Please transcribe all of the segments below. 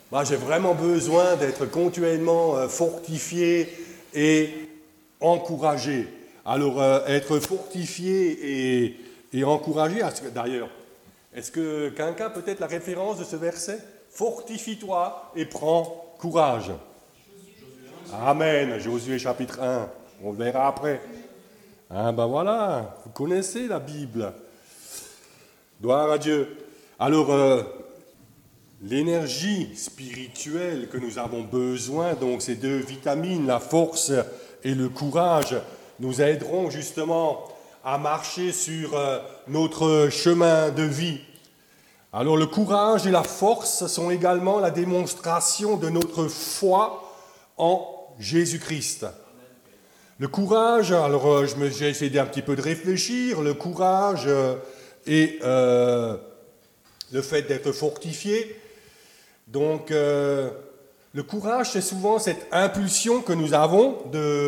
Moi, j'ai vraiment besoin d'être continuellement fortifié et encouragé. Alors, être fortifié et encouragé, d'ailleurs, est-ce que quelqu'un a peut-être la référence de ce verset? Fortifie-toi et prends courage. Amen, Josué chapitre 1, on le verra après. Ah ben voilà, vous connaissez la Bible. Gloire à Dieu. Alors, l'énergie spirituelle que nous avons besoin, donc ces deux vitamines, la force et le courage, nous aideront justement à marcher sur notre chemin de vie. Alors le courage et la force sont également la démonstration de notre foi en Jésus-Christ. Le courage, alors j'ai essayé d'un petit peu de réfléchir, le courage et le fait d'être fortifié. Donc le courage, c'est souvent cette impulsion que nous avons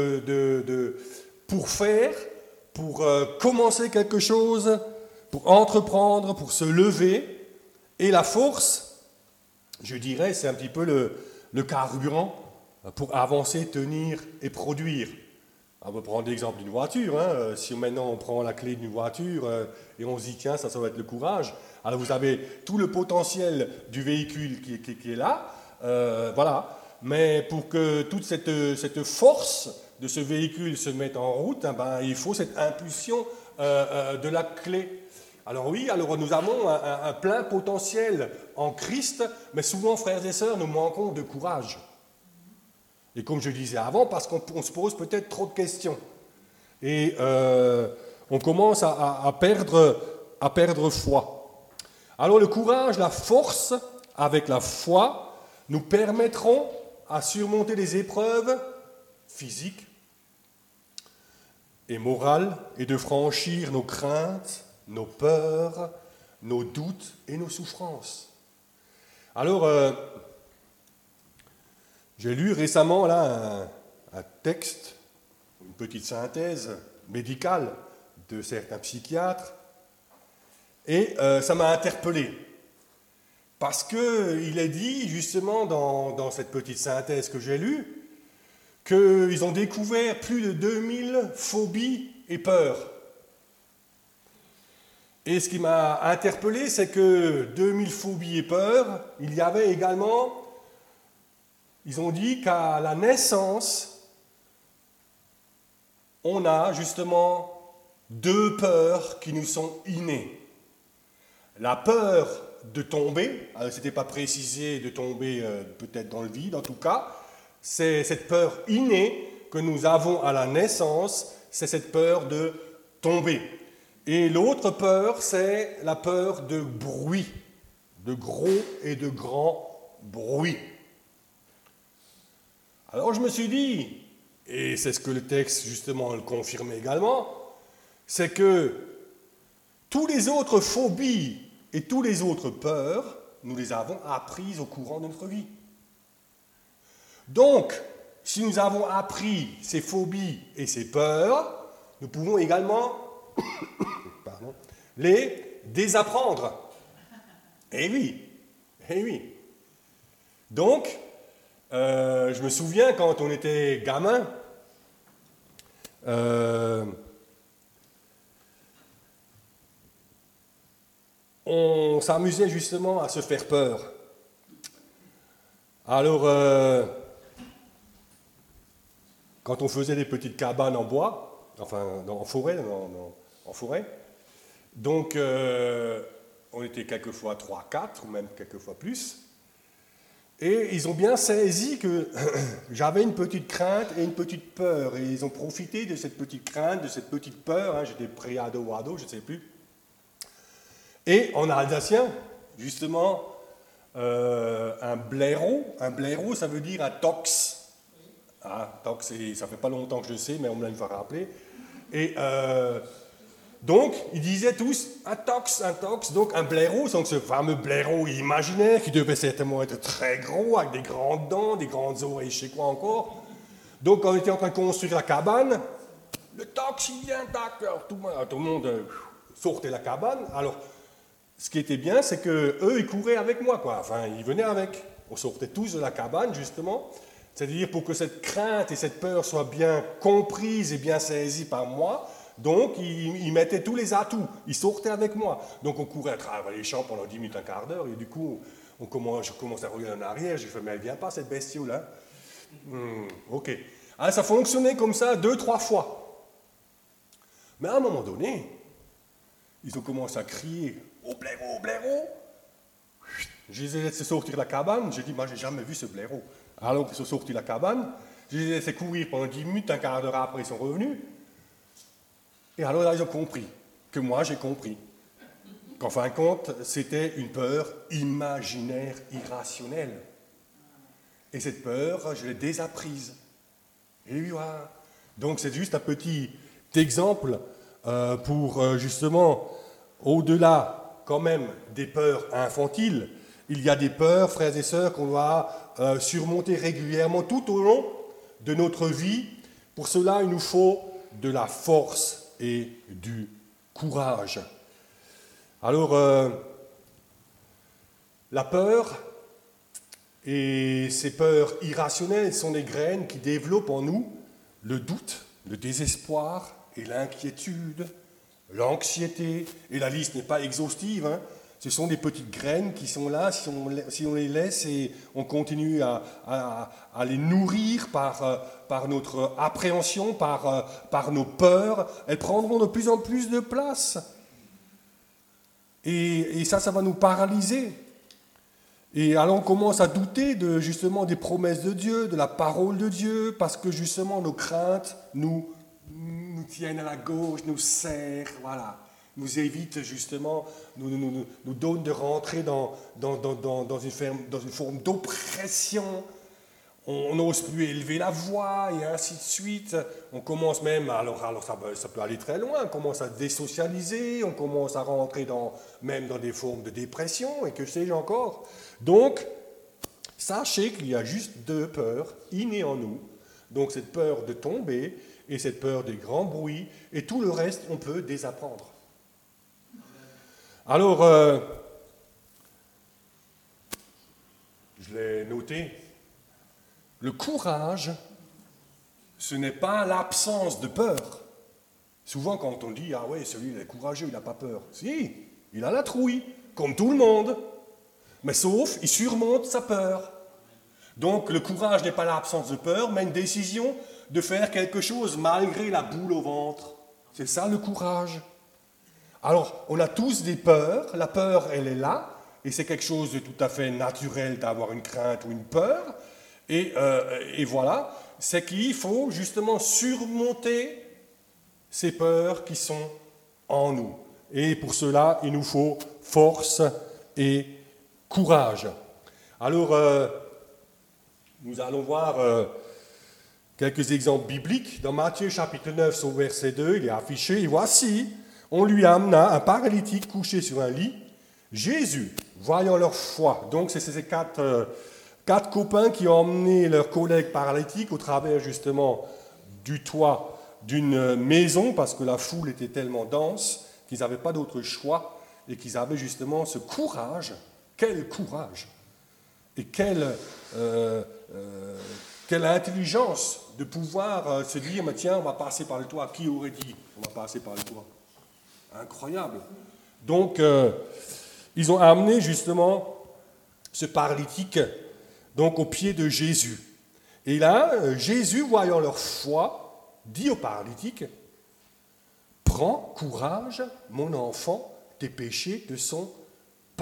pour faire, pour commencer quelque chose, pour entreprendre, pour se lever. Et la force, je dirais, c'est un petit peu le carburant pour avancer, tenir et produire. On va prendre l'exemple d'une voiture. Si maintenant on prend la clé d'une voiture et on se dit, tiens, ça va être le courage. Alors vous avez tout le potentiel du véhicule qui est là. Voilà. Mais pour que toute cette force de ce véhicule se mette en route, il faut cette impulsion de la clé. Alors oui, alors nous avons un plein potentiel en Christ, mais souvent, frères et sœurs, nous manquons de courage. Et comme je disais avant, parce qu'on se pose peut-être trop de questions. Et on commence à perdre foi. Alors le courage, la force, avec la foi, nous permettront à surmonter les épreuves physiques et morales et de franchir nos craintes, nos peurs, nos doutes et nos souffrances. Alors, j'ai lu récemment là, un texte, une petite synthèse médicale de certains psychiatres, et ça m'a interpellé. Parce qu'il est dit, justement, dans cette petite synthèse que j'ai lue, qu'ils ont découvert plus de 2000 phobies et peurs. Et ce qui m'a interpellé, c'est que 2000 phobies et peurs, il y avait également, ils ont dit qu'à la naissance, on a justement 2 peurs qui nous sont innées. La peur de tomber, alors c'était pas précisé de tomber peut-être dans le vide en tout cas, c'est cette peur innée que nous avons à la naissance, c'est cette peur de tomber. Et l'autre peur, c'est la peur de bruit, de gros et de grands bruits. Alors je me suis dit, et c'est ce que le texte justement le confirme également, c'est que tous les autres phobies et tous les autres peurs, nous les avons apprises au courant de notre vie. Donc, si nous avons appris ces phobies et ces peurs, nous pouvons également les désapprendre. Eh oui, eh oui. Donc, je me souviens quand on était gamin, on s'amusait justement à se faire peur. Alors, quand on faisait des petites cabanes en bois, enfin en forêt, en forêt, donc on était quelquefois 3, 4, ou même quelquefois plus, et ils ont bien saisi que j'avais une petite crainte et une petite peur, et ils ont profité de cette petite crainte, de cette petite peur, j'étais pré-ado ou ado, je ne sais plus. Et en alsacien, justement, un blaireau, ça veut dire un tox. Ah, tox, ça fait pas longtemps que je sais, mais on me l'a une fois rappelé. Et donc, ils disaient tous un tox, donc un blaireau, donc ce fameux blaireau imaginaire qui devait certainement être très gros, avec des grandes dents, des grandes oreilles, je sais quoi encore. Donc, quand on était en train de construire la cabane, le tox, il vient, tac, alors tout le monde sortait la cabane. Alors, ce qui était bien, c'est qu'eux, ils couraient avec moi, quoi. Enfin, ils venaient avec. On sortait tous de la cabane, justement. C'est-à-dire pour que cette crainte et cette peur soient bien comprises et bien saisies par moi. Donc, ils mettaient tous les atouts. Ils sortaient avec moi. Donc, on courait à travers les champs pendant 10 minutes, un quart d'heure. Et du coup, je commence à regarder en arrière. J'ai fait, mais elle vient pas, cette bestiole-là. Ok. Alors, ça fonctionnait comme ça 2-3 fois. Mais à un moment donné, ils ont commencé à crier « Au blaireau, au blaireau !» Je les ai laissés sortir de la cabane. J'ai dit « Moi, j'ai jamais vu ce blaireau. » Alors qu'ils sont sortis de la cabane, je les ai laissés courir pendant 10 minutes, un quart d'heure après, ils sont revenus. Et alors là, ils ont compris, que moi, j'ai compris, qu'en fin de compte, c'était une peur imaginaire, irrationnelle. Et cette peur, je l'ai désapprise. Et voilà. Donc, c'est juste un petit exemple pour, justement, au-delà, quand même, des peurs infantiles, il y a des peurs, frères et sœurs, qu'on doit surmonter régulièrement tout au long de notre vie. Pour cela, il nous faut de la force et du courage. Alors, la peur et ces peurs irrationnelles sont des graines qui développent en nous le doute, le désespoir et l'inquiétude, l'anxiété, et la liste n'est pas exhaustive, hein. Ce sont des petites graines qui sont là, si on les laisse et on continue à les nourrir par notre appréhension, par nos peurs, elles prendront de plus en plus de place. Et ça va nous paralyser. Et alors on commence à douter justement des promesses de Dieu, de la parole de Dieu, parce que justement nos craintes nous tiennent à la gauche, nous serrent, voilà. Nous évite justement, nous donne de rentrer dans une forme d'oppression. On n'ose plus élever la voix et ainsi de suite. On commence même, alors ça peut aller très loin, on commence à désocialiser, on commence à rentrer même dans des formes de dépression et que sais-je encore. Donc, sachez qu'il y a juste 2 peurs innées en nous. Donc cette peur de tomber et cette peur des grands bruits et tout le reste on peut désapprendre. Alors, je l'ai noté, le courage, ce n'est pas l'absence de peur. Souvent quand on dit « Ah ouais, celui-là est courageux, il n'a pas peur ». Si, il a la trouille, comme tout le monde, mais sauf, il surmonte sa peur. Donc le courage n'est pas l'absence de peur, mais une décision de faire quelque chose malgré la boule au ventre. C'est ça le courage. Alors, on a tous des peurs, la peur, elle est là, et c'est quelque chose de tout à fait naturel d'avoir une crainte ou une peur, et voilà, c'est qu'il faut justement surmonter ces peurs qui sont en nous. Et pour cela, il nous faut force et courage. Alors, nous allons voir quelques exemples bibliques. Dans Matthieu chapitre 9, au verset 2, il est affiché, « Et voici, on lui amena un paralytique couché sur un lit. Jésus, voyant leur foi, donc c'est ces 4 copains qui ont emmené leurs collègues paralytiques au travers justement du toit d'une maison, parce que la foule était tellement dense qu'ils n'avaient pas d'autre choix et qu'ils avaient justement ce courage. Quel courage! Et quelle intelligence de pouvoir se dire, mais tiens, on va passer par le toit. Qui aurait dit on va passer par le toit? Incroyable. Donc, ils ont amené justement ce paralytique donc, au pied de Jésus. Et là, Jésus, voyant leur foi, dit au paralytique, « Prends courage, mon enfant, tes péchés te sont pardonnés. »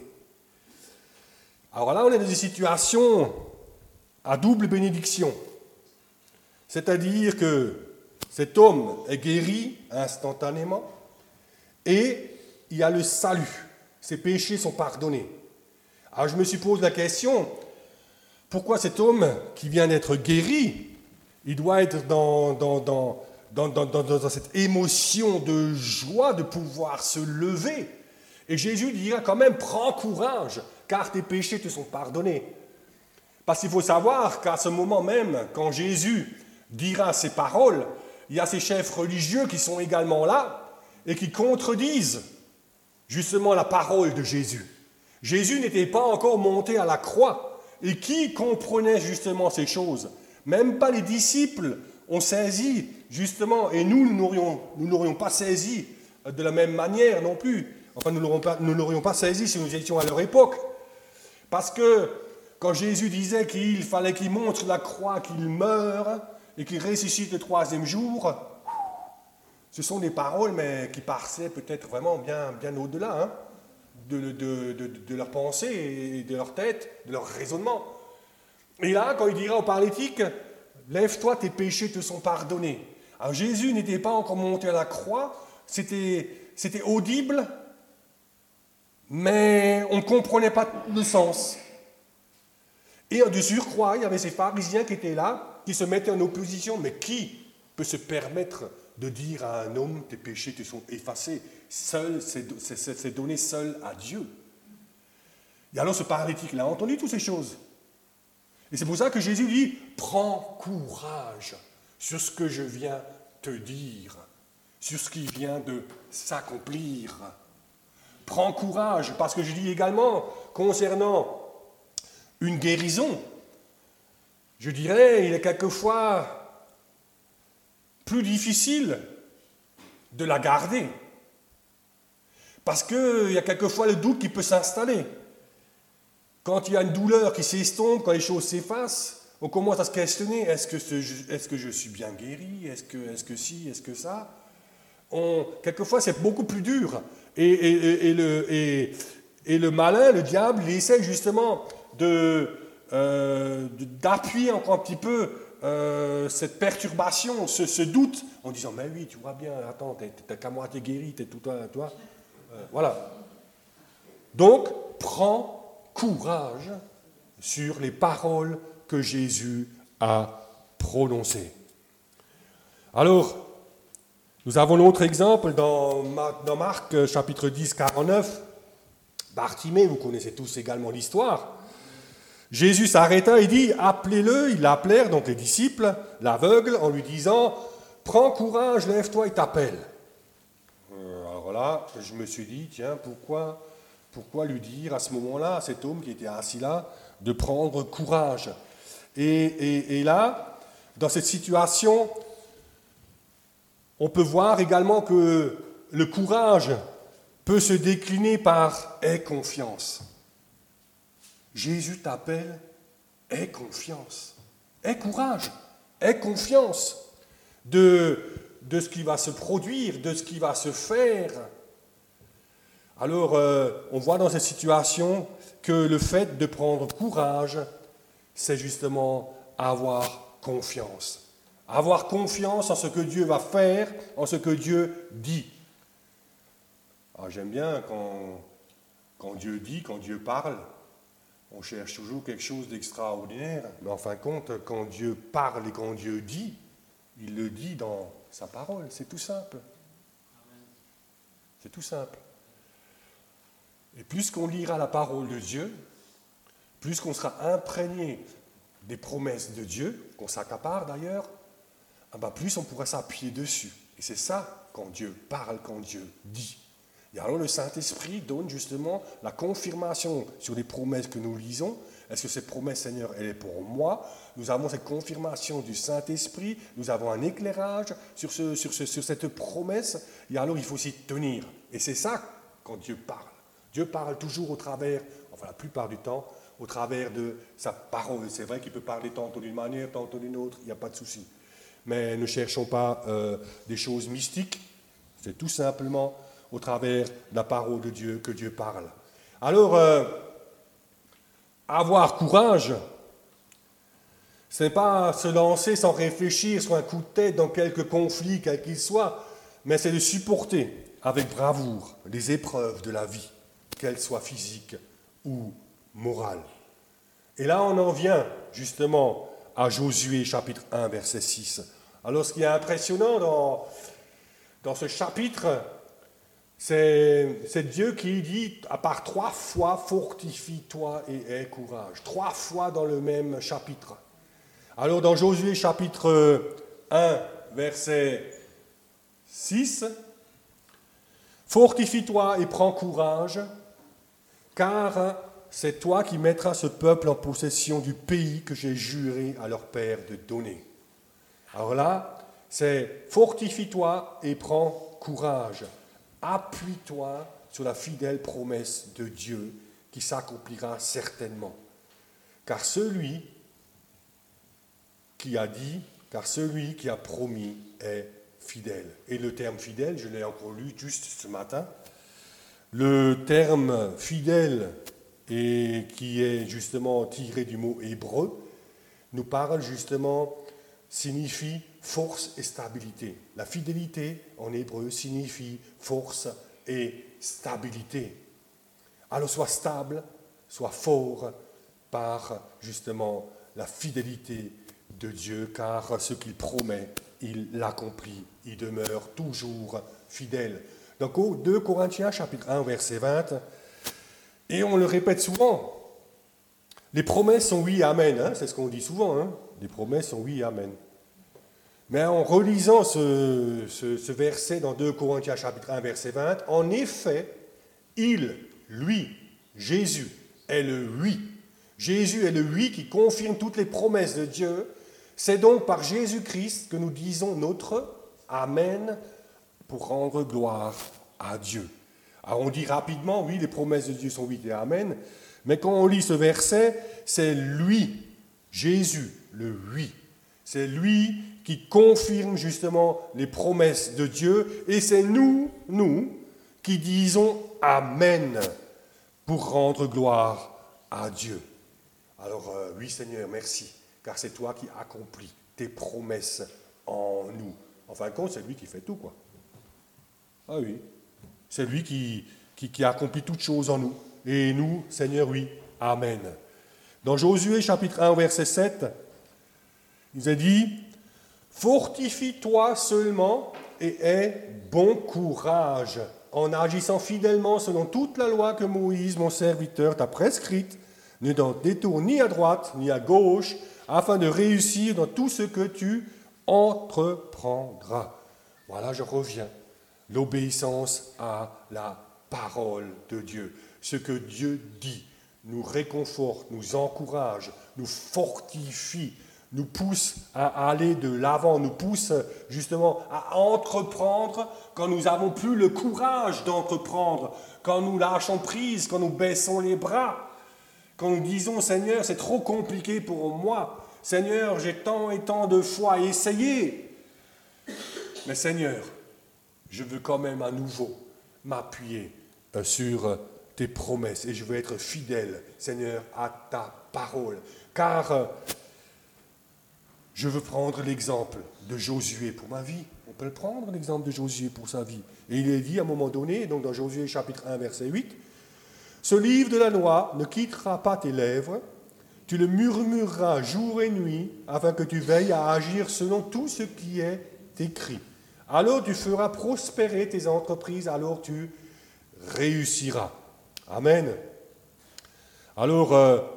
Alors là, on est dans des situations à double bénédiction. C'est-à-dire que cet homme est guéri instantanément, et il y a le salut. Ses péchés sont pardonnés. Alors je me suis posé la question, pourquoi cet homme qui vient d'être guéri, il doit être dans cette émotion de joie de pouvoir se lever? Et Jésus dira quand même, prends courage, car tes péchés te sont pardonnés. Parce qu'il faut savoir qu'à ce moment même, quand Jésus dira ces paroles, il y a ces chefs religieux qui sont également là, et qui contredisent justement la parole de Jésus. Jésus n'était pas encore monté à la croix. Et qui comprenait justement ces choses? Même pas les disciples ont saisi, justement, et nous n'aurions pas saisi de la même manière non plus. Enfin, nous ne l'aurions pas saisi si nous étions à leur époque. Parce que quand Jésus disait qu'il fallait qu'il monte sur la croix, qu'il meure et qu'il ressuscite le troisième jour, ce sont des paroles mais qui passaient peut-être vraiment bien au-delà hein, de leur pensée et de leur tête, de leur raisonnement. Et là, quand il dira au paralytique, « Lève-toi, tes péchés te sont pardonnés ». Alors Jésus n'était pas encore monté à la croix, c'était audible, mais on ne comprenait pas le sens. Et de surcroît, il y avait ces pharisiens qui étaient là, qui se mettaient en opposition. Mais qui peut se permettre de dire à un homme, tes péchés te sont effacés? Seul, c'est donné seul à Dieu. Et alors ce paralytique, il a entendu toutes ces choses. Et c'est pour ça que Jésus dit, prends courage sur ce que je viens te dire, sur ce qui vient de s'accomplir. Prends courage, parce que je dis également, concernant une guérison, je dirais, il est quelquefois plus difficile de la garder. Parce qu'il y a quelquefois le doute qui peut s'installer. Quand il y a une douleur qui s'estompe, quand les choses s'effacent, on commence à se questionner, est-ce que je suis bien guéri? Est-ce que si? Est-ce que ça? Quelquefois, c'est beaucoup plus dur. Et le malin, le diable, il essaie justement d'appuyer encore un petit peu cette perturbation, ce doute, en disant, mais oui, tu vois bien, attends, t'es qu'à moitié guéri, t'es tout toi. Voilà. Donc, prends courage sur les paroles que Jésus a prononcées. Alors, nous avons l'autre exemple dans Marc chapitre 10, 49. Bartimée, vous connaissez tous également l'histoire. Jésus s'arrêta et dit, appelez-le. Ils l'appelèrent, donc les disciples, l'aveugle, en lui disant, prends courage, lève-toi et t'appelle. Alors là, je me suis dit, tiens, pourquoi lui dire à ce moment-là, à cet homme qui était assis là, de prendre courage? Et là, dans cette situation, on peut voir également que le courage peut se décliner par « aie confiance ». Jésus t'appelle « aie confiance ». Aie courage, aie confiance de ce qui va se produire, de ce qui va se faire. Alors, on voit dans cette situation que le fait de prendre courage, c'est justement avoir confiance. Avoir confiance en ce que Dieu va faire, en ce que Dieu dit. Alors, j'aime bien quand Dieu dit, quand Dieu parle, on cherche toujours quelque chose d'extraordinaire, mais en fin de compte, quand Dieu parle et quand Dieu dit, il le dit dans sa parole, c'est tout simple. C'est tout simple. Et plus qu'on lira la parole de Dieu, plus qu'on sera imprégné des promesses de Dieu, qu'on s'accapare d'ailleurs, plus on pourra s'appuyer dessus. Et c'est ça quand Dieu parle, quand Dieu dit. Et alors le Saint-Esprit donne justement la confirmation sur les promesses que nous lisons. Est-ce que cette promesse, Seigneur, elle est pour moi? Nous avons cette confirmation du Saint-Esprit, nous avons un éclairage sur cette promesse, et alors il faut s'y tenir. Et c'est ça quand Dieu parle. Dieu parle toujours au travers, enfin la plupart du temps, au travers de sa parole. C'est vrai qu'il peut parler tantôt d'une manière, tantôt d'une autre, il n'y a pas de souci. Mais ne cherchons pas des choses mystiques, c'est tout simplement au travers de la parole de Dieu que Dieu parle. Alors, avoir courage, ce n'est pas se lancer sans réfléchir sur un coup de tête dans quelque conflit, quel qu'il soit, mais c'est de supporter avec bravoure les épreuves de la vie, qu'elles soient physiques ou morales. Et là, on en vient justement à Josué chapitre 1, verset 6. Alors, ce qui est impressionnant dans ce chapitre, c'est Dieu qui dit, à part 3 fois, fortifie-toi et aie courage. 3 fois dans le même chapitre. Alors, dans Josué chapitre 1, verset 6, Fortifie-toi et prends courage, car c'est toi qui mettras ce peuple en possession du pays que j'ai juré à leur père de donner. Alors là, c'est fortifie-toi et prends courage. Appuie-toi sur la fidèle promesse de Dieu qui s'accomplira certainement. Car celui qui a dit, car celui qui a promis est fidèle. Et le terme fidèle, je l'ai encore lu juste ce matin. Le terme fidèle, et qui est justement tiré du mot hébreu, nous parle justement, signifie force et stabilité. La fidélité en hébreu signifie force et stabilité. Alors sois stable, sois fort par justement la fidélité de Dieu, car ce qu'il promet, il l'accomplit, il demeure toujours fidèle. Donc au 2 Corinthiens chapitre 1 verset 20, et on le répète souvent, les promesses sont oui et amen, hein, c'est ce qu'on dit souvent, hein, les promesses sont oui et amen. Mais en relisant ce verset dans 2 Corinthiens chapitre 1 verset 20, en effet, lui, Jésus, est le oui. Jésus est le oui qui confirme toutes les promesses de Dieu. C'est donc par Jésus-Christ que nous disons notre amen pour rendre gloire à Dieu. Alors on dit rapidement, oui, les promesses de Dieu sont oui et amen, mais quand on lit ce verset, c'est lui, Jésus, le oui. C'est lui qui confirme justement les promesses de Dieu, et c'est nous, qui disons amen pour rendre gloire à Dieu. Alors oui Seigneur, merci, car c'est toi qui accomplis tes promesses en nous. En fin de compte, c'est lui qui fait tout, quoi. Ah oui, c'est lui qui accomplit toutes choses en nous. Et nous, Seigneur, oui, amen. Dans Josué chapitre 1, verset 7, il est dit, « Fortifie-toi seulement et aie bon courage en agissant fidèlement selon toute la loi que Moïse, mon serviteur, t'a prescrite. Ne t'en détourne ni à droite ni à gauche, afin de réussir dans tout ce que tu entreprendras. » Voilà, je reviens. L'obéissance à la parole de Dieu. Ce que Dieu dit nous réconforte, nous encourage, nous fortifie, nous pousse à aller de l'avant, nous pousse justement à entreprendre quand nous n'avons plus le courage d'entreprendre, quand nous lâchons prise, quand nous baissons les bras, quand nous disons « Seigneur, c'est trop compliqué pour moi. Seigneur, j'ai tant et tant de fois essayé. Mais Seigneur, je veux quand même à nouveau m'appuyer sur tes promesses et je veux être fidèle, Seigneur, à ta parole. Car je veux prendre l'exemple de Josué pour ma vie. On peut le prendre, l'exemple de Josué pour sa vie. Et il est dit à un moment donné, donc dans Josué chapitre 1, verset 8, « Ce livre de la loi ne quittera pas tes lèvres, tu le murmureras jour et nuit, afin que tu veilles à agir selon tout ce qui est écrit. Alors tu feras prospérer tes entreprises, alors tu réussiras. » Amen. Alors,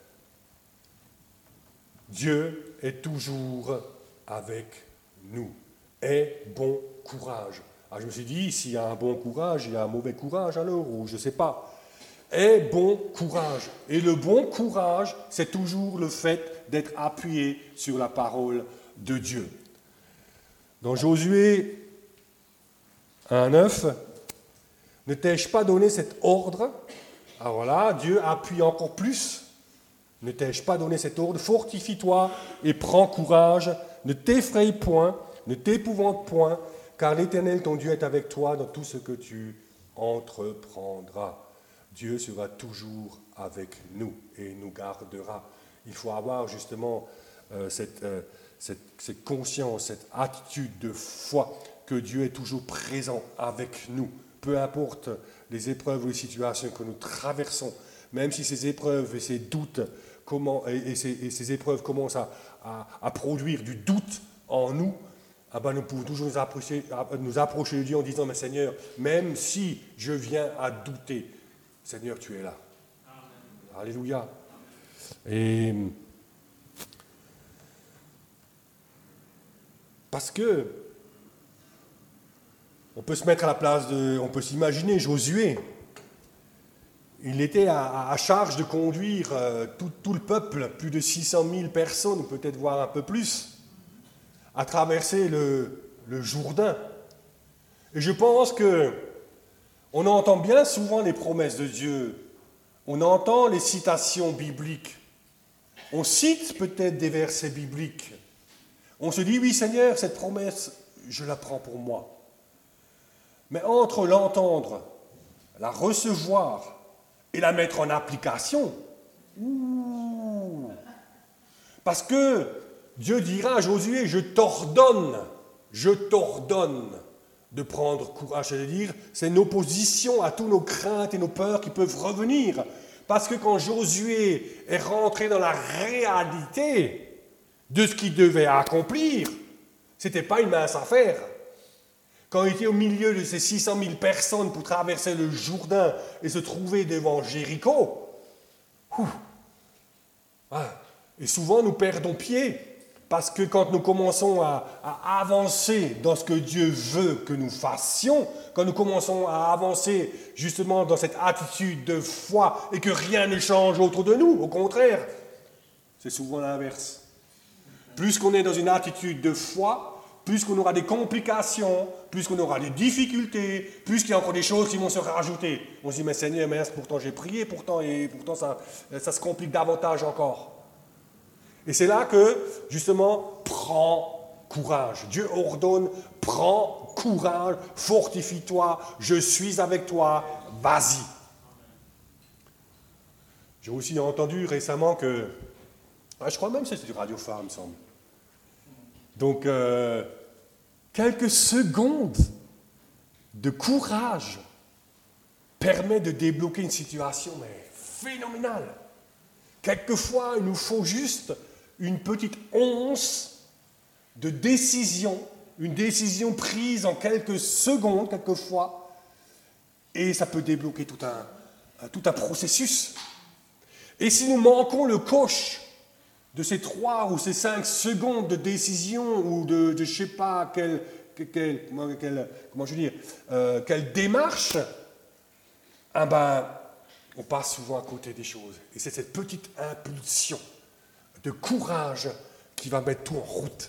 Dieu est toujours avec nous. Aie bon courage. Alors je me suis dit, s'il y a un bon courage, il y a un mauvais courage alors, ou je ne sais pas. Aie bon courage. Et le bon courage, c'est toujours le fait d'être appuyé sur la parole de Dieu. Dans Josué 1,9, ne t'ai-je pas donné cet ordre? Alors là, Dieu appuie encore plus. Ne t'ai-je pas donné cet ordre? Fortifie-toi et prends courage. Ne t'effraie point, ne t'épouvante point, car l'Éternel, ton Dieu, est avec toi dans tout ce que tu entreprendras. Dieu sera toujours avec nous et nous gardera. Il faut avoir justement cette conscience, cette attitude de foi que Dieu est toujours présent avec nous. Peu importe les épreuves ou les situations que nous traversons, même si ces épreuves et ces doutes ces épreuves commencent à produire du doute en nous, nous pouvons toujours nous approcher de Dieu en disant, mais Seigneur, même si je viens à douter, Seigneur, tu es là. Amen. Alléluia. Et parce que On peut se mettre à la place on peut s'imaginer Josué. Il était à charge de conduire tout le peuple, plus de 600 000 personnes, peut-être voire un peu plus, à traverser le Jourdain. Et je pense que on entend bien souvent les promesses de Dieu, on entend les citations bibliques, on cite peut-être des versets bibliques, on se dit, oui Seigneur, cette promesse, je la prends pour moi. Mais entre l'entendre, la recevoir et la mettre en application, parce que Dieu dira à Josué, je t'ordonne de prendre courage, c'est-à-dire c'est une opposition à toutes nos craintes et nos peurs qui peuvent revenir. Parce que quand Josué est rentré dans la réalité de ce qu'il devait accomplir, ce n'était pas une mince affaire. Quand il était au milieu de ces 600 000 personnes pour traverser le Jourdain et se trouver devant Jéricho, et souvent nous perdons pied, parce que quand nous commençons à avancer dans ce que Dieu veut que nous fassions, quand nous commençons à avancer justement dans cette attitude de foi et que rien ne change autour de nous, au contraire, c'est souvent l'inverse. Plus qu'on est dans une attitude de foi, plus qu'on aura des complications, plus qu'on aura des difficultés, plus qu'il y a encore des choses qui vont se rajouter. On se dit, mais Seigneur, mais pourtant j'ai prié, pourtant ça se complique davantage encore. Et c'est là que, justement, prends courage. Dieu ordonne, prends courage, fortifie-toi, je suis avec toi, vas-y. J'ai aussi entendu récemment que, je crois même que c'était du Radio Phare, il me semble. Donc, quelques secondes de courage permet de débloquer une situation mais phénoménale. Quelquefois, il nous faut juste une petite once de décision, une décision prise en quelques secondes, quelquefois, et ça peut débloquer tout un processus. Et si nous manquons le coche de ces 3 ou ces 5 secondes de décision ou de je ne sais pas quelle démarche, on passe souvent à côté des choses. Et c'est cette petite impulsion de courage qui va mettre tout en route.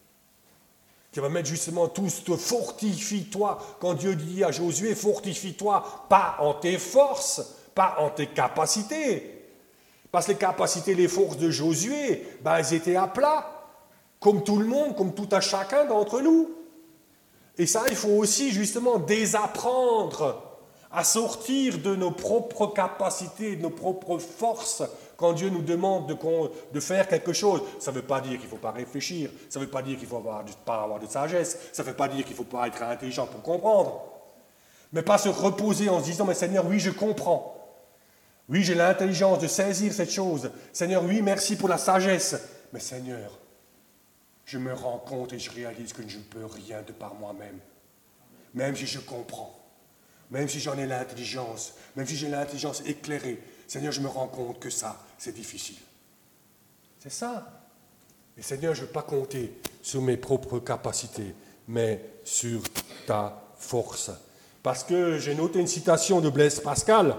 Qui va mettre justement tout, fortifie-toi. Quand Dieu dit à Josué, fortifie-toi, pas en tes forces, pas en tes capacités. Parce que les capacités, les forces de Josué, elles étaient à plat. Comme tout le monde, comme tout à chacun d'entre nous. Et ça, il faut aussi justement désapprendre à sortir de nos propres capacités, de nos propres forces, quand Dieu nous demande de faire quelque chose. Ça ne veut pas dire qu'il ne faut pas réfléchir, ça ne veut pas dire qu'il ne faut pas avoir de sagesse, ça ne veut pas dire qu'il ne faut pas être intelligent pour comprendre. Mais pas se reposer en se disant, mais Seigneur, oui, je comprends. Oui, j'ai l'intelligence de saisir cette chose. Seigneur, oui, merci pour la sagesse. Mais Seigneur, je me rends compte et je réalise que je ne peux rien de par moi-même. Même si je comprends. Même si j'en ai l'intelligence, même si j'ai l'intelligence éclairée, Seigneur, je me rends compte que ça, c'est difficile. C'est ça. Et Seigneur, je ne veux pas compter sur mes propres capacités, mais sur ta force. Parce que j'ai noté une citation de Blaise Pascal.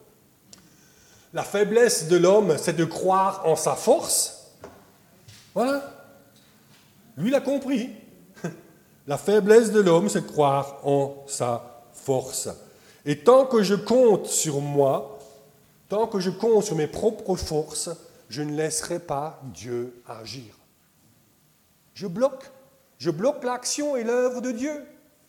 La faiblesse de l'homme, c'est de croire en sa force. Voilà. Lui, il a compris. La faiblesse de l'homme, c'est de croire en sa force. Et tant que je compte sur moi, tant que je compte sur mes propres forces, je ne laisserai pas Dieu agir. Je bloque l'action et l'œuvre de Dieu.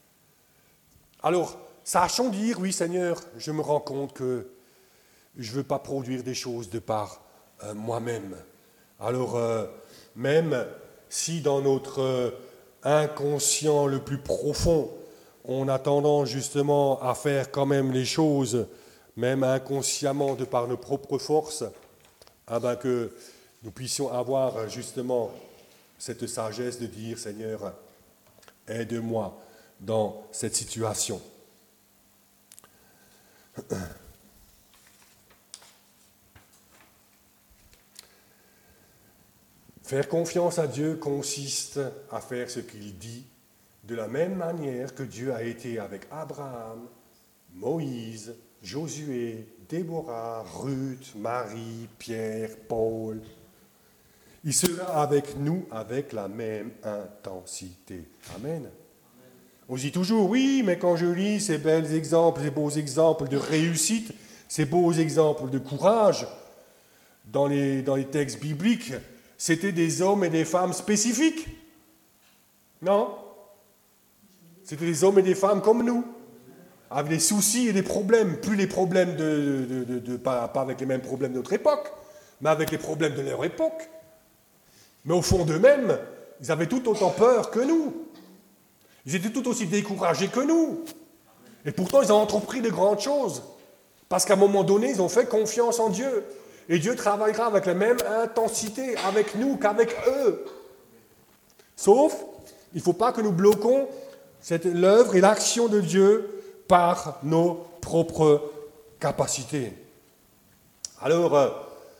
Alors, sachons dire, oui Seigneur, je me rends compte que je ne veux pas produire des choses de par moi-même. Alors, même si dans notre inconscient le plus profond, on a tendance justement à faire quand même les choses, même inconsciemment de par nos propres forces, que nous puissions avoir justement cette sagesse de dire, Seigneur, aide-moi dans cette situation. Faire confiance à Dieu consiste à faire ce qu'il dit, de la même manière que Dieu a été avec Abraham, Moïse, Josué, Déborah, Ruth, Marie, Pierre, Paul. Il sera avec nous avec la même intensité. Amen. On dit toujours, oui, mais quand je lis ces bels exemples, ces beaux exemples de réussite, ces beaux exemples de courage, dans les textes bibliques, c'était des hommes et des femmes spécifiques. Non? C'était des hommes et des femmes comme nous, avec des soucis et des problèmes, plus les problèmes pas avec les mêmes problèmes de notre époque, mais avec les problèmes de leur époque. Mais au fond d'eux-mêmes, ils avaient tout autant peur que nous. Ils étaient tout aussi découragés que nous. Et pourtant, ils ont entrepris de grandes choses. Parce qu'à un moment donné, ils ont fait confiance en Dieu. Et Dieu travaillera avec la même intensité avec nous qu'avec eux. Sauf, il ne faut pas que nous bloquons l'œuvre et l'action de Dieu par nos propres capacités. Alors,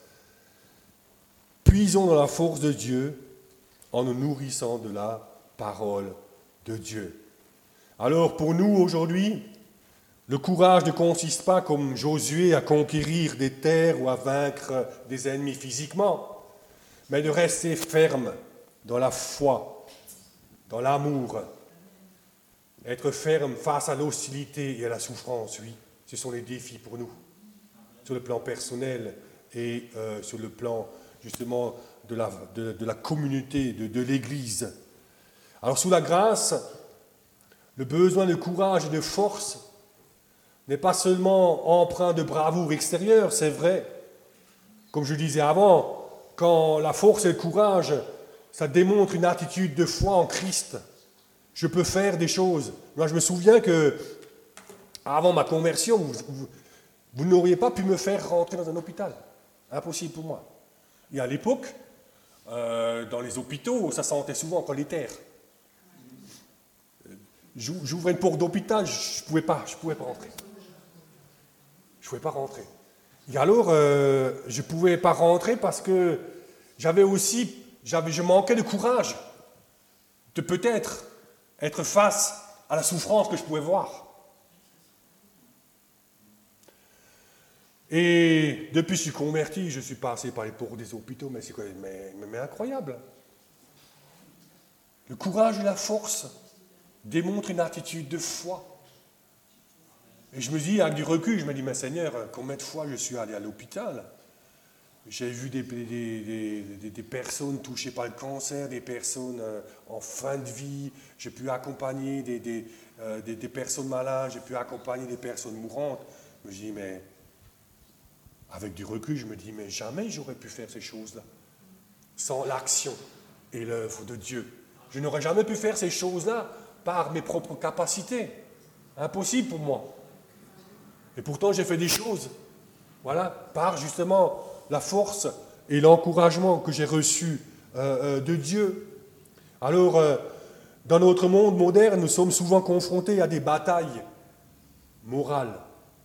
puisons dans la force de Dieu en nous nourrissant de la parole de Dieu. Alors pour nous aujourd'hui, le courage ne consiste pas comme Josué à conquérir des terres ou à vaincre des ennemis physiquement, mais de rester ferme dans la foi, dans l'amour. Être ferme face à l'hostilité et à la souffrance, oui, ce sont les défis pour nous, sur le plan personnel et sur le plan justement de la communauté, de l'Église. Alors sous la grâce, le besoin de courage et de force n'est pas seulement empreint de bravoure extérieure, c'est vrai. Comme je disais avant, quand la force et le courage, ça démontre une attitude de foi en Christ. Je peux faire des choses. Moi, je me souviens que avant ma conversion, vous n'auriez pas pu me faire rentrer dans un hôpital. Impossible pour moi. Et à l'époque, dans les hôpitaux, ça sentait souvent encore l'éther. J'ouvrais une porte d'hôpital, je ne pouvais pas rentrer. Je ne pouvais pas rentrer. Et alors, je ne pouvais pas rentrer parce que je manquais de courage de peut-être être face à la souffrance que je pouvais voir. Et depuis que je suis converti, je suis passé par les portes des hôpitaux, mais c'est quoi, mais incroyable. Le courage et la force démontrent une attitude de foi. Et je me dis, avec du recul, je me dis, mais Seigneur, combien de fois je suis allé à l'hôpital? J'ai vu des personnes touchées par le cancer, des personnes en fin de vie, j'ai pu accompagner des personnes malades, j'ai pu accompagner des personnes mourantes. Je me dis, mais avec du recul, je me dis, mais jamais j'aurais pu faire ces choses-là, sans l'action et l'œuvre de Dieu. Je n'aurais jamais pu faire ces choses-là par mes propres capacités. Impossible pour moi. Et pourtant, j'ai fait des choses, voilà, par justement la force et l'encouragement que j'ai reçu de Dieu. Alors, dans notre monde moderne, nous sommes souvent confrontés à des batailles morales,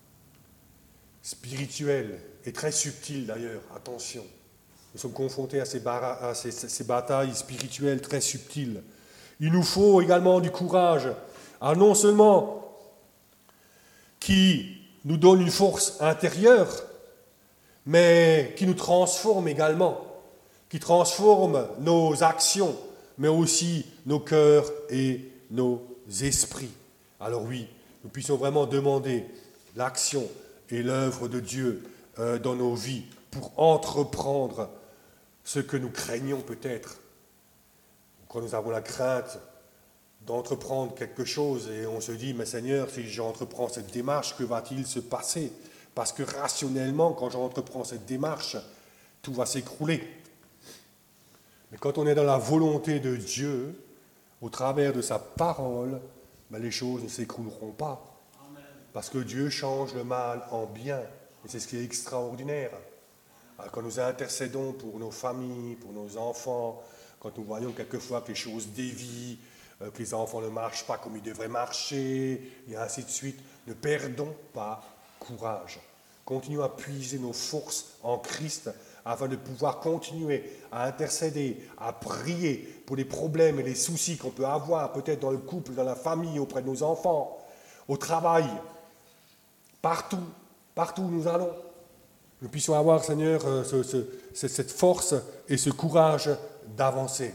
spirituelles et très subtiles d'ailleurs, attention. Nous sommes confrontés à ces batailles spirituelles très subtiles. Il nous faut également du courage, non seulement qui nous donne une force intérieure, mais qui nous transforme également, qui transforme nos actions, mais aussi nos cœurs et nos esprits. Alors oui, nous puissions vraiment demander l'action et l'œuvre de Dieu dans nos vies pour entreprendre ce que nous craignons peut-être. Quand nous avons la crainte d'entreprendre quelque chose et on se dit, mais Seigneur, si j'entreprends cette démarche, que va-t-il se passer? Parce que rationnellement, quand j'entreprends cette démarche, tout va s'écrouler. Mais quand on est dans la volonté de Dieu, au travers de sa parole, ben les choses ne s'écrouleront pas. Parce que Dieu change le mal en bien. Et c'est ce qui est extraordinaire. Alors, quand nous intercédons pour nos familles, pour nos enfants, quand nous voyons quelquefois que les choses dévient, que les enfants ne marchent pas comme ils devraient marcher, et ainsi de suite, ne perdons pas courage. Continuons à puiser nos forces en Christ afin de pouvoir continuer à intercéder, à prier pour les problèmes et les soucis qu'on peut avoir, peut-être dans le couple, dans la famille, auprès de nos enfants, au travail, partout où nous allons. Nous puissions avoir, Seigneur, cette force et ce courage d'avancer.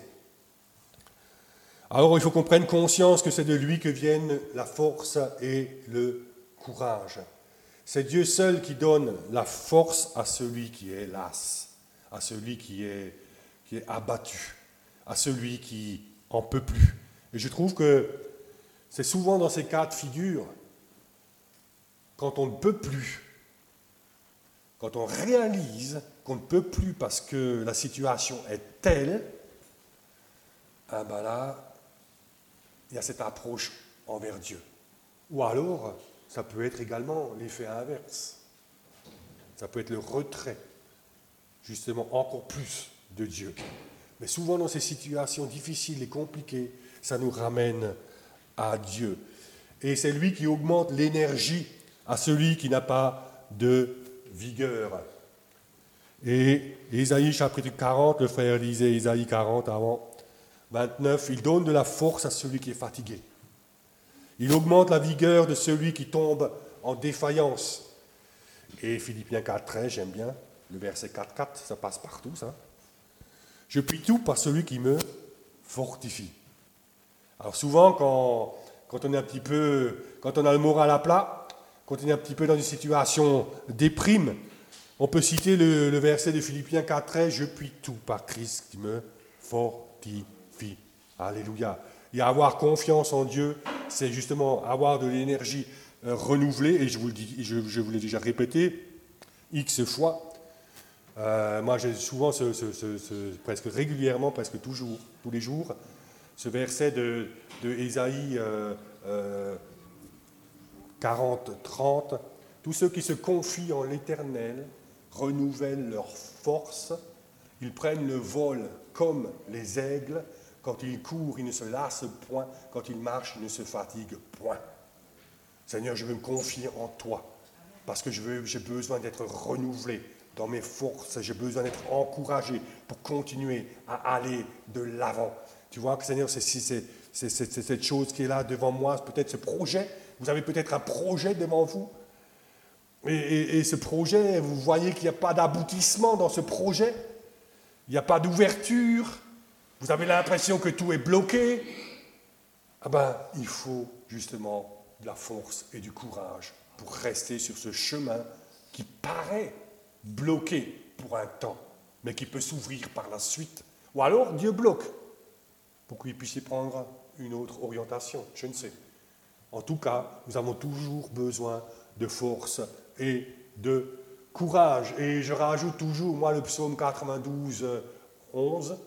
Alors il faut qu'on prenne conscience que c'est de lui que viennent la force et le courage. C'est Dieu seul qui donne la force à celui qui est las, à celui qui est abattu, à celui qui en peut plus. Et je trouve que c'est souvent dans ces cas de figure, quand on ne peut plus, quand on réalise qu'on ne peut plus parce que la situation est telle, ah ben là, il y a cette approche envers Dieu. Ou alors, ça peut être également l'effet inverse. Ça peut être le retrait, justement, encore plus de Dieu. Mais souvent, dans ces situations difficiles et compliquées, ça nous ramène à Dieu. Et c'est lui qui augmente l'énergie à celui qui n'a pas de vigueur. Et Ésaïe chapitre 40, le frère lisait Ésaïe 40 avant 29, il donne de la force à celui qui est fatigué. Il augmente la vigueur de celui qui tombe en défaillance. Et Philippiens 4,13, j'aime bien, le verset 4,4, ça passe partout, ça. Je puis tout par celui qui me fortifie. Alors souvent, quand on est un petit peu, quand on a le moral à plat, quand on est un petit peu dans une situation déprime, on peut citer le verset de Philippiens 4,13, je puis tout par Christ qui me fortifie. Alléluia. Et avoir confiance en Dieu, c'est justement avoir de l'énergie renouvelée, et je vous le dis, je vous l'ai déjà répété X fois. Moi, j'ai souvent, presque régulièrement, presque toujours, tous les jours, ce verset de Ésaïe 40, 30. Tous ceux qui se confient en l'Éternel renouvellent leur force. Ils prennent le vol comme les aigles. Quand ils courent, ils ne se lassent point. Quand ils marchent, ils ne se fatiguent point. Seigneur, je veux me confier en toi. Parce que j'ai besoin d'être renouvelé dans mes forces. J'ai besoin d'être encouragé pour continuer à aller de l'avant. Tu vois que, Seigneur, c'est cette chose qui est là devant moi, peut-être ce projet. Vous avez peut-être un projet devant vous. Et ce projet, vous voyez qu'il n'y a pas d'aboutissement dans ce projet. Il n'y a pas d'ouverture. Vous avez l'impression que tout est bloqué. Ah ben, il faut justement de la force et du courage pour rester sur ce chemin qui paraît bloqué pour un temps, mais qui peut s'ouvrir par la suite. Ou alors Dieu bloque pour qu'il puisse y prendre une autre orientation. Je ne sais. En tout cas, nous avons toujours besoin de force et de courage. Et je rajoute toujours, moi, le psaume 92, 11.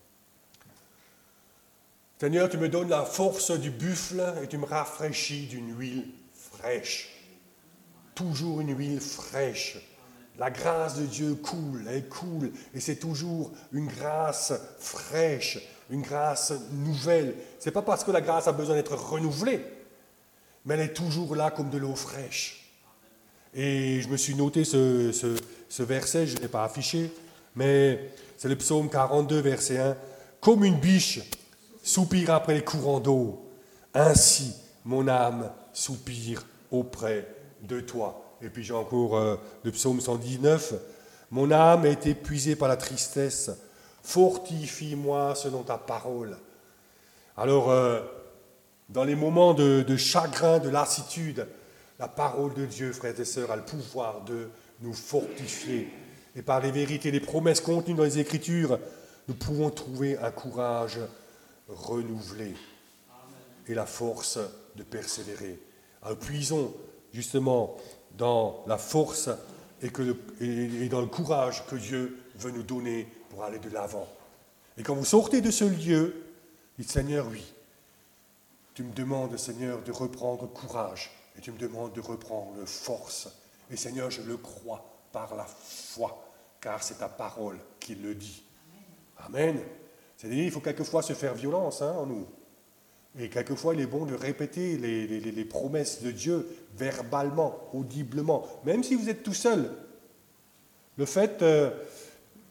Seigneur, tu me donnes la force du buffle et tu me rafraîchis d'une huile fraîche. Toujours une huile fraîche. La grâce de Dieu coule, elle coule, et c'est toujours une grâce fraîche, une grâce nouvelle. Ce n'est pas parce que la grâce a besoin d'être renouvelée, mais elle est toujours là comme de l'eau fraîche. Et je me suis noté ce verset, je ne l'ai pas affiché, mais c'est le psaume 42, verset 1. « Comme une biche soupire après les courants d'eau, ainsi mon âme soupire auprès de toi. » Et puis j'ai encore le psaume 119. « Mon âme est épuisée par la tristesse, fortifie-moi selon ta parole. » Alors, dans les moments de chagrin, de lassitude, la parole de Dieu, frères et sœurs, a le pouvoir de nous fortifier. Et par les vérités, les promesses contenues dans les Écritures, nous pouvons trouver un courage renouvelé et la force de persévérer. Alors, puisons justement dans la force et dans le courage que Dieu veut nous donner pour aller de l'avant. Et quand vous sortez de ce lieu, dites Seigneur, oui, tu me demandes, Seigneur, de reprendre courage et tu me demandes de reprendre force. Et Seigneur, je le crois par la foi, car c'est ta parole qui le dit. Amen. C'est-à-dire, il faut quelquefois se faire violence en nous. Et quelquefois, il est bon de répéter les promesses de Dieu verbalement, audiblement, même si vous êtes tout seul. Le fait,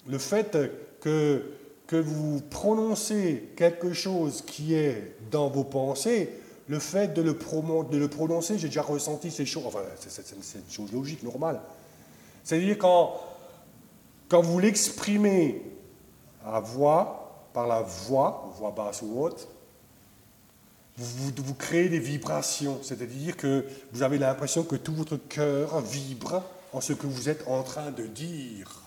le fait que vous prononcez quelque chose qui est dans vos pensées, le fait de le prononcer, j'ai déjà ressenti ces choses, enfin c'est une chose logique, normale. C'est-à-dire quand vous l'exprimez à voix, par la voix basse ou haute, vous créez des vibrations, c'est-à-dire que vous avez l'impression que tout votre cœur vibre en ce que vous êtes en train de dire.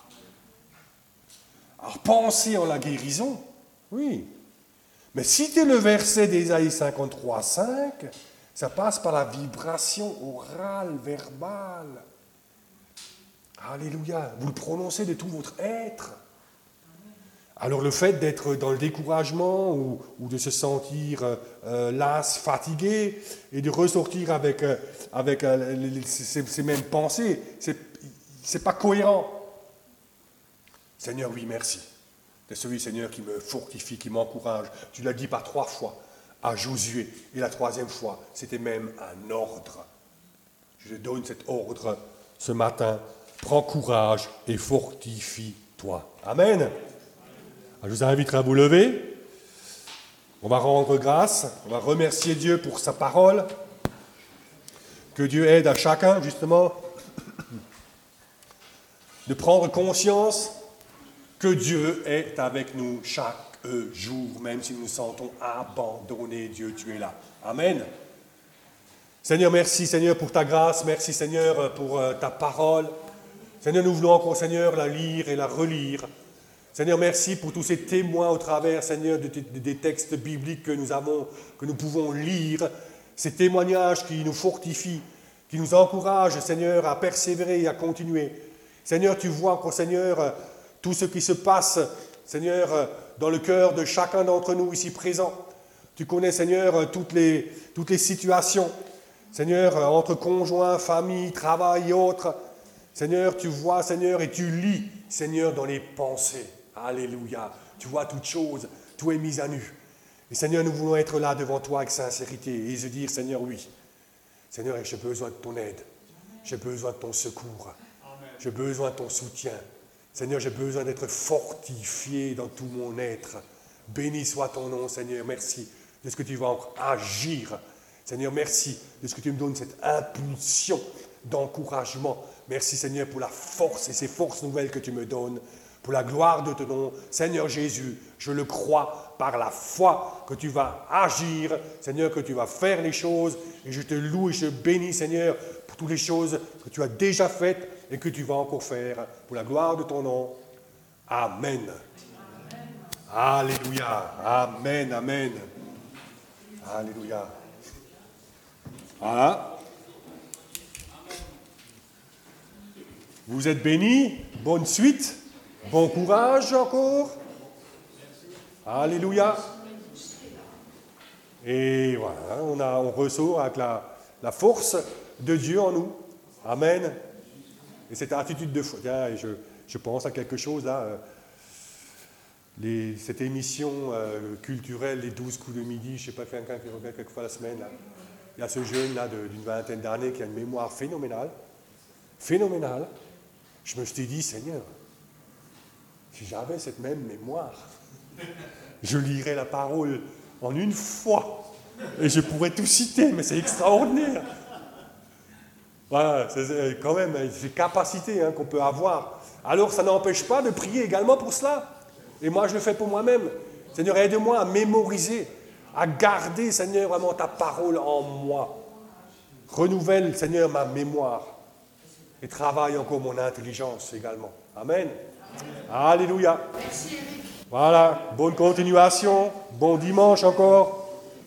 Alors pensez en la guérison, oui. Mais citez le verset d'Ésaïe 53, 5, ça passe par la vibration orale, verbale. Alléluia, vous le prononcez de tout votre être. Alors le fait d'être dans le découragement ou de se sentir las, fatigué, et de ressortir avec ces mêmes pensées, c'est pas cohérent. Seigneur, oui, merci. C'est celui, Seigneur, qui me fortifie, qui m'encourage. Tu l'as dit par 3 fois à Josué. Et la 3e fois, c'était même un ordre. Je te donne cet ordre ce matin. Prends courage et fortifie-toi. Amen. Je vous inviterai à vous lever. On va rendre grâce. On va remercier Dieu pour sa parole. Que Dieu aide à chacun, justement, de prendre conscience que Dieu est avec nous chaque jour, même si nous nous sentons abandonnés. Dieu, tu es là. Amen. Seigneur, merci, Seigneur, pour ta grâce. Merci, Seigneur, pour ta parole. Seigneur, nous voulons encore, Seigneur, la lire et la relire. Seigneur, merci pour tous ces témoins au travers, Seigneur, des textes bibliques que nous pouvons lire. Ces témoignages qui nous fortifient, qui nous encouragent, Seigneur, à persévérer et à continuer. Seigneur, tu vois encore, Seigneur, tout ce qui se passe, Seigneur, dans le cœur de chacun d'entre nous ici présents. Tu connais, Seigneur, toutes les situations, Seigneur, entre conjoints, famille, travail et autres. Seigneur, tu vois, Seigneur, et tu lis, Seigneur, dans les pensées. Alléluia. Tu vois toutes choses, tout est mis à nu. Et Seigneur, nous voulons être là devant toi avec sincérité et se dire, Seigneur, oui. Seigneur, j'ai besoin de ton aide. J'ai besoin de ton secours. J'ai besoin de ton soutien. Seigneur, j'ai besoin d'être fortifié dans tout mon être. Béni soit ton nom, Seigneur. Merci de ce que tu vas encore agir. Seigneur, merci de ce que tu me donnes cette impulsion d'encouragement. Merci, Seigneur, pour la force et ces forces nouvelles que tu me donnes. Pour la gloire de ton nom, Seigneur Jésus, je le crois par la foi que tu vas agir, Seigneur, que tu vas faire les choses. Et je te loue et je te bénis, Seigneur, pour toutes les choses que tu as déjà faites et que tu vas encore faire. Pour la gloire de ton nom. Amen. Alléluia. Amen, amen. Alléluia. Voilà. Vous êtes bénis. Bonne suite. Bon courage encore. Alléluia. Et voilà, on ressort avec la force de Dieu en nous. Amen. Et cette attitude de foi. Tiens, je pense à quelque chose là. Cette émission culturelle, les 12 coups de midi, je ne sais pas, quelqu'un qui revient quelques fois la semaine. Là. Il y a ce jeune là d'une vingtaine d'années qui a une mémoire phénoménale. Phénoménale. Je me suis dit, Seigneur, si j'avais cette même mémoire, je lirais la parole en une fois et je pourrais tout citer, mais c'est extraordinaire. Voilà, c'est quand même ces capacités qu'on peut avoir. Alors ça n'empêche pas de prier également pour cela. Et moi je le fais pour moi-même. Seigneur, aide-moi à mémoriser, à garder, Seigneur, vraiment ta parole en moi. Renouvelle, Seigneur, ma mémoire et travaille encore mon intelligence également. Amen. Alléluia. Merci, Eric. Voilà, bonne continuation, bon dimanche encore.